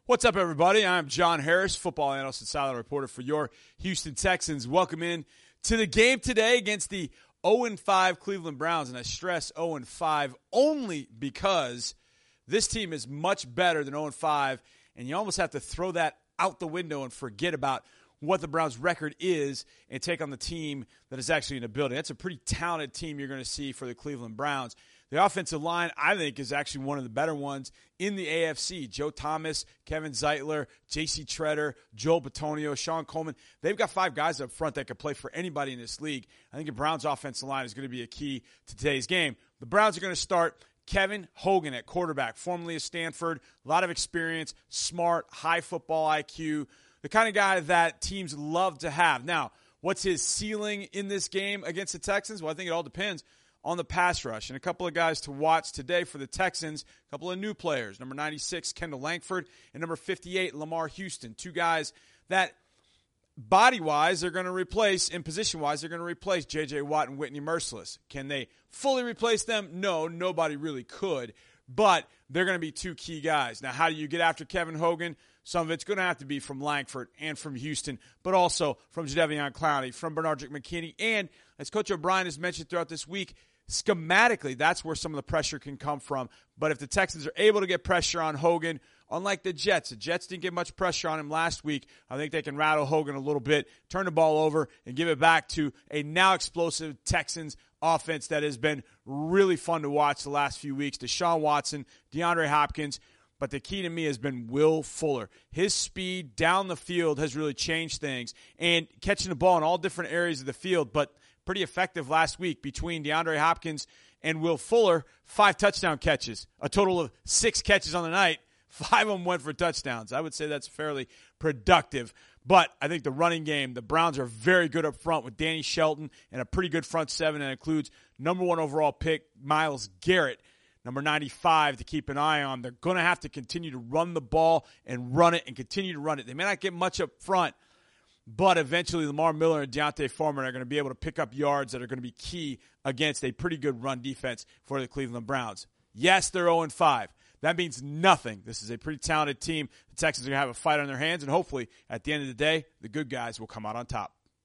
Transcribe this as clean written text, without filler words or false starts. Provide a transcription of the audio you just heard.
What's up, everybody? I'm John Harris, football analyst and sideline reporter for your Houston Texans. Welcome in to the game today against the 0-5 Cleveland Browns. And I stress 0-5 only because this team is much better than 0-5, and you almost have to throw that out the window and forget about what the Browns' record is and take on the team that is actually in the building. That's a pretty talented team you're going to see for the Cleveland Browns. The offensive line, I think, is actually one of the better ones in the AFC. Joe Thomas, Kevin Zeitler, J.C. Treader, Joel Bitonio, Sean Coleman. They've got 5 guys up front that can play for anybody in this league. I think the Browns' offensive line is going to be a key to today's game. The Browns are going to start Kevin Hogan at quarterback, formerly of Stanford, a lot of experience, smart, high football IQ, the kind of guy that teams love to have. Now, what's his ceiling in this game against the Texans? Well, I think it all depends on the pass rush. And a couple of guys to watch today for the Texans, a couple of new players, number 96, Kendall Langford, and number 58, Lamar Houston, 2 guys that body-wise they're going to replace, and position-wise they're going to replace J.J. Watt and Whitney Merciless. Can they fully replace them? No, nobody really could, but they're going to be 2 key guys. Now, how do you get after Kevin Hogan? Some of it's going to have to be from Langford and from Houston, but also from Jadeveon Clowney, from Bernardrick McKinney, and as Coach O'Brien has mentioned throughout this week, schematically, that's where some of the pressure can come from. But if the Texans are able to get pressure on Hogan, unlike the Jets didn't get much pressure on him last week. I think they can rattle Hogan a little bit, turn the ball over, and give it back to a now explosive Texans offense that has been really fun to watch the last few weeks. Deshaun Watson, DeAndre Hopkins. But the key to me has been Will Fuller. His speed down the field has really changed things, and catching the ball in all different areas of the field, but pretty effective last week between DeAndre Hopkins and Will Fuller. 5 touchdown catches, a total of 6 catches on the night. 5 of them went for touchdowns. I would say that's fairly productive. But I think the running game, the Browns are very good up front with Danny Shelton and a pretty good front 7 that includes number 1 overall pick Myles Garrett, number 95 to keep an eye on. They're going to have to continue to run the ball and run it and continue to run it. They may not get much up front, but eventually Lamar Miller and Deontay Foreman are going to be able to pick up yards that are going to be key against a pretty good run defense for the Cleveland Browns. Yes, they're 0-5. That means nothing. This is a pretty talented team. The Texans are going to have a fight on their hands, and hopefully, at the end of the day, the good guys will come out on top.